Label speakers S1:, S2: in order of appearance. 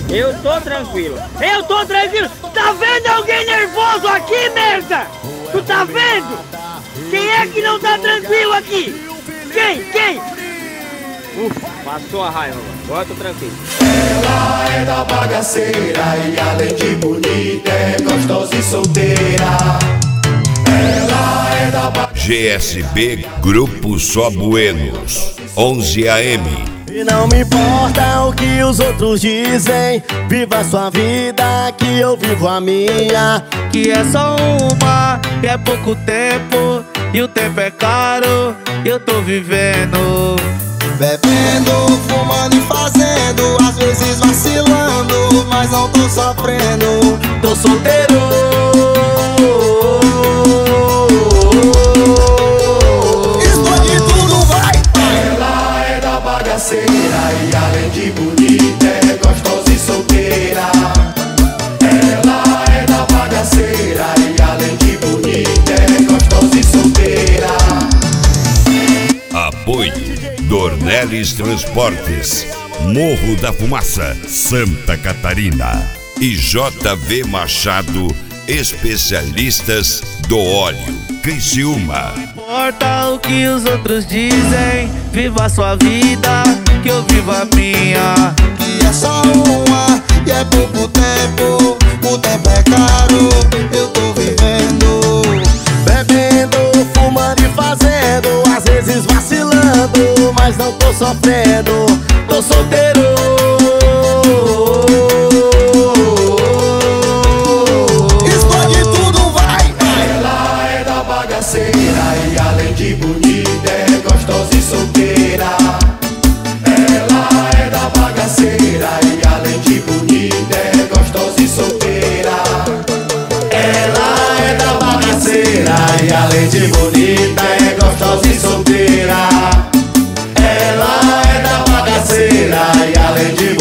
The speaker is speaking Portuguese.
S1: Eu tô tranquilo. Eu tô tranquilo. Tá vendo alguém nervoso aqui, merda? Tu tá vendo? Quem é que não tá tranquilo aqui? Quem? Ufa, passou a raiva, mano. Agora eu tô tranquilo.
S2: Ela é da bagaceira e além de bonita é gostosa e solteira. Ela é da
S3: GSB Grupo Só Buenos, 11 AM.
S4: E não me importa o que os outros dizem, viva a sua vida que eu vivo a minha.
S5: Que é só uma, que é pouco tempo, e o tempo é caro, eu tô vivendo.
S4: Bebendo, fumando e fazendo, às vezes vacilando, mas não tô sofrendo.
S5: Tô solteiro.
S4: Explode tudo, vai!
S2: Ela é da bagaceira e além de bonita é gostosa e solteira. Ela é da bagaceira e além de bonita é gostosa e solteira.
S3: Apoio Dornelles Transportes, Morro da Fumaça, Santa Catarina. E JV Machado, especialistas do óleo, Criciúma.
S5: Não importa o que os outros dizem, viva a sua vida, que eu vivo a minha.
S4: Que é só uma, e é pouco tempo, o tempo é caro, eu tô vivendo. Bebendo, fumando e fazendo, às vezes vacilando, mas não tô sofrendo.
S5: Tô solteiro.
S4: Explode tudo, vai!
S2: Ela é da bagaceira e além de bonita é gostosa e solteira. Ela é da bagaceira e além de bonita é gostosa e solteira. Ela é da bagaceira e além de bonita é gostosa e solteira. Ela é da bagaceira e além de